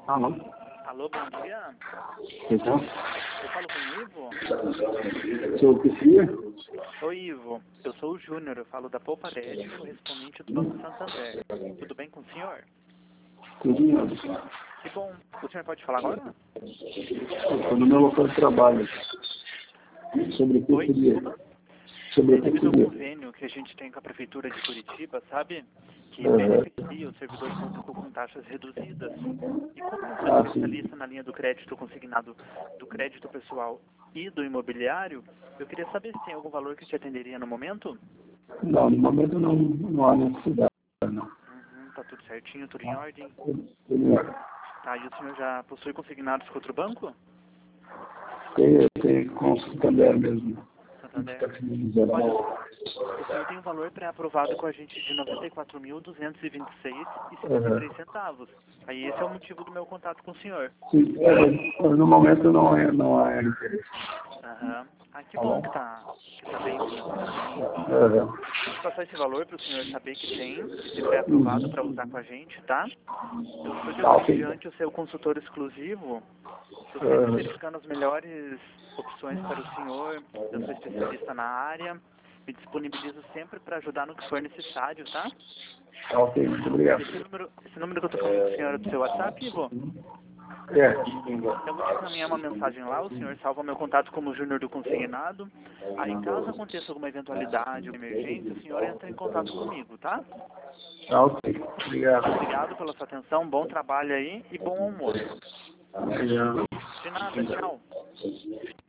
Alô? Alô, bom dia. Então? Eu falo com o Ivo? Sou o que seria? Oi, Ivo. Eu sou o Júnior, eu falo da Poupa Rede, correspondente do Banco Santander. Tudo bem com o senhor? Tudo bem. Que bom. O senhor pode falar agora? Estou no meu local de trabalho. Sobre o que Oi, seria? desculpa. Sobre É o que devido ao seria? convênio que a gente tem com a Prefeitura de Curitiba, sabe? Que Aham. beneficia o servidor público com taxas reduzidas. E como eu sou Ah, sim. especialista na linha do crédito consignado, do crédito pessoal e do imobiliário, eu queria saber se tem algum valor que te atenderia no momento? Não, no momento não há necessidade. Não. Tá tudo certinho, tudo em ordem. Tudo bem. Tá, e o senhor já possui consignados com outro banco? Tem com o Santander mesmo. Santander. Está finalizando. Olha só, o senhor tem um valor pré-aprovado com a gente de R$ 94.226,73. Aí esse é o motivo do meu contato com o senhor. Sim, no momento não há interesse. Aham. Ah, que bom que tá bem financeiramente. Aham. Vou passar esse valor para o senhor saber que tem esse pré-aprovado para usar com a gente, tá? Eu sou de Tá, agora em ok. diante o seu consultor exclusivo. Estou sempre Aham. verificando as melhores opções para o senhor. Eu sou especialista na área. Me disponibilizo sempre para ajudar no que for necessário, tá? Tá, ok, muito obrigado. Esse número que eu estou falando com o senhor é do seu WhatsApp, Ivo? É. Eu vou te encaminhar uma mensagem lá, o senhor salva meu contato como Júnior do Consignado. Aí, caso aconteça alguma eventualidade ou emergência, o senhor entra em contato comigo, tá? Tá, ok. Obrigado. Obrigado pela sua atenção, bom trabalho aí e bom almoço. Obrigado. De nada, tchau.